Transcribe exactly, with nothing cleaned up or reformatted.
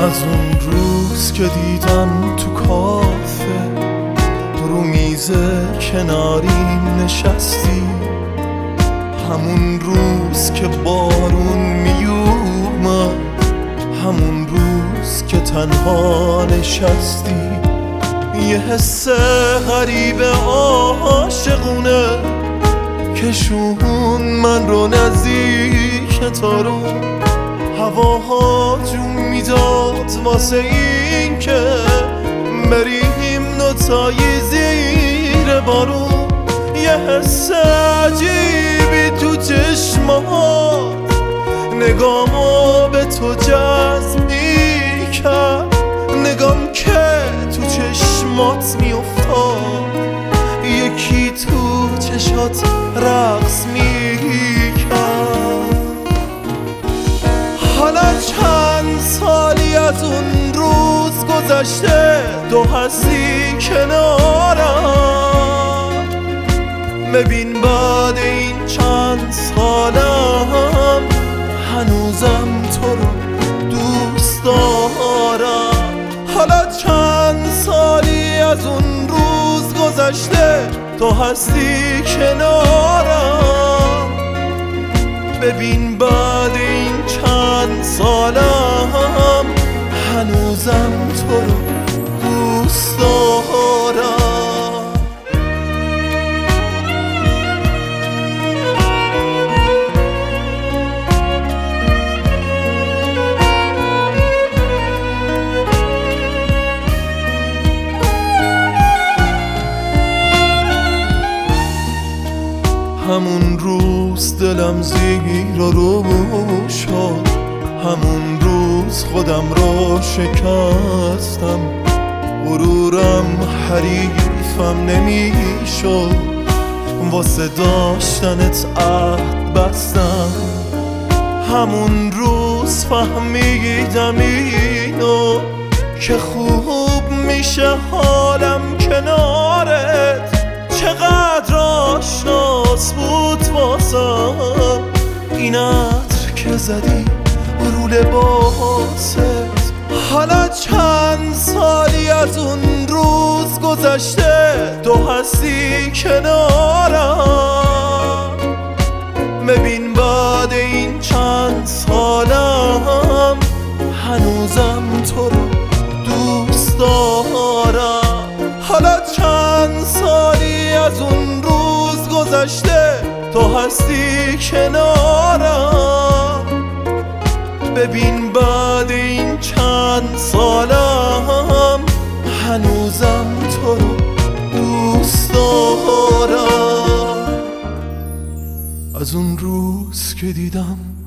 از اون روز که دیدم تو کافه رو میز کناریم نشستی، همون روز که بارون میومد، همون روز که تنها نشستی. یه حس غریب عاشقونه کشون من رو نزدیک تا رو هواها جون میداد واسه این که بریم نوتای زیر بارون. یه حس عجیبی تو چشمات نگاه به تو جذب میکرد، نگام که تو چشمات میافتاد یکی تو چشات رقص میکرد. حالا چند سالی از اون روز گذشته، تو هستی کنارم. ببین بعد این چند سالم هنوزم تو رو دوست دارم. حالا چند سالی از اون روز گذشته، تو هستی کنارم. ببین بعد این چند سالم هنوزم تو رو دوست دارم. همون روز دلم زیر رو شد، همون روز خودم رو شکستم. غرورم حریفم نمیشد، واسه داشتنت عهد بستم. همون روز فهمیدم اینو که خوب میشه حالم کنارت. چقدر آشناس بود واسم این عطر که زدی رو لباست. حالا چند سالی از اون روز گذشته، تو هستی کنارم. ببین بعد این چند سالم هنوزم تو رو دوست دارم. حالا چند سالی از اون روز گذشته، تو هستی کنارم. ببین بعد این چند سالم هنوزم تو رو دوست دارم. از اون روز که دیدم